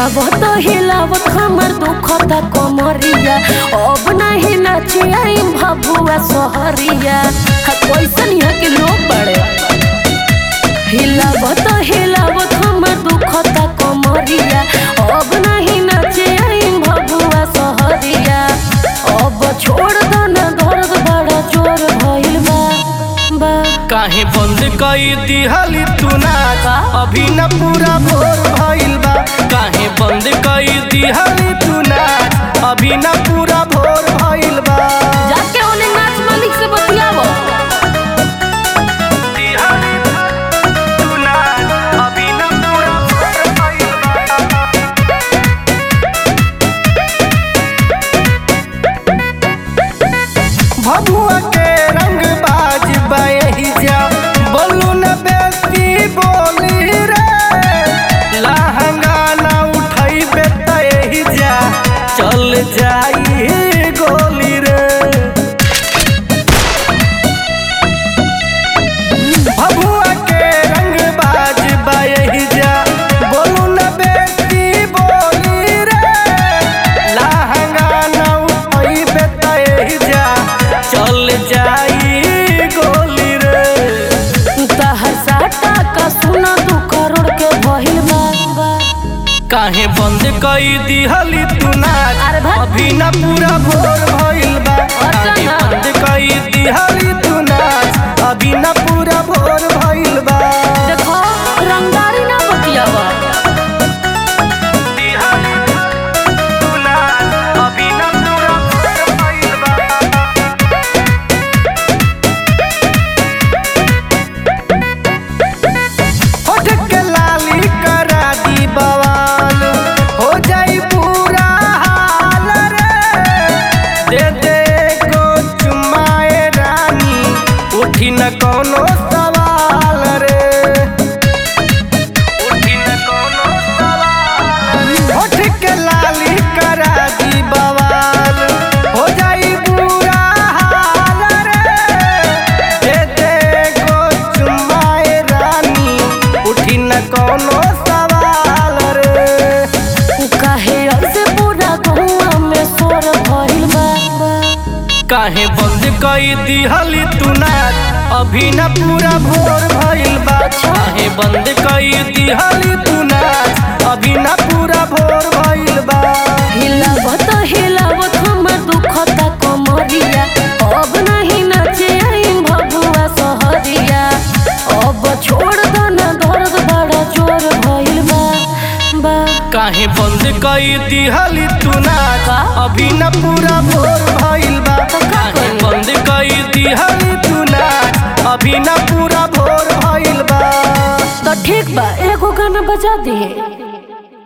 हिलावत हमर दुखता कमरिया। अब नहीं नाचिया भभुआ सहरिया। कैसन यहाँ के लोग बड़े हिलावत हमर दुखता कमरिया। अब नहीं नाचिया भभुआ सहरिया। अब छोड़ दो ना दर्द बड़ा जोर भइल बा। काहे बंद कई दिहली तू नाच अभी न पूरा भोर भइल बा। काहे बंद कई दिहली तू नाच अभी न पूरा भोर भइल बा। जाके ओने नाच मालिक से बतियावो। दिहली तू नाच अभी न पूरा भोर भइल बा। भभुआ के रंग बाज बही जा बोलू न बेटी बोली रे। लहंगा ना उठाई बेटा यही जा चल जाई गोली रे। भभुआ के रंग बाज बही जा बोलू न बेटी बोली रे। लहंगा ना उठाई बेटा यही जा चल जाई गोली रे। तहर साटा का सुना 2 करोड़ के भइल बा। काहे बंद कई दिहली तू नाच अरे भाई। अभी न पूरा भोर भइल बा। काहे ना। बंद कई दिहली तू नाच अभी न पूरा भोर भइल बा। देखो रंगदारी ना बतियावा। दिहली तू नाच अभी न पूरा भोर भइल बा। होठ के लाली करा दी बवाल हो जाई पूरा हाल रे। दे दे को चुमाए रानी उठी न कोनो सवाल रे। उठी न कोनो सवाल रे। होठ के लाली करा दी बवाल हो जाई पूरा हाल रे। दे दे को चुमाए रानी उठी न कोनो सवाल रे। काहे ऐसे पूरा गहुआ में शोर भइल बा। काहे बंद कई दिहली तू नाच अभी न पूरा भोर भइल बा। काहे बंद कई दिहली तू नाच अभी न पूरा भोर भइल बा। हिलावत हमर दुखता कमरिया। अब नहीं नाचे भभुआ सहरिया। अब छोड़ दो ना दर्द बड़ा जोर भइल बा। काहे बंद कई दिहली तू नाच अभी न पूरा भोर भइल बा। काहे बंद कई दिहली तू नाच अभी न पूरा भोर भइल बा। तो ठीक बा एगो गाना बजा दिए।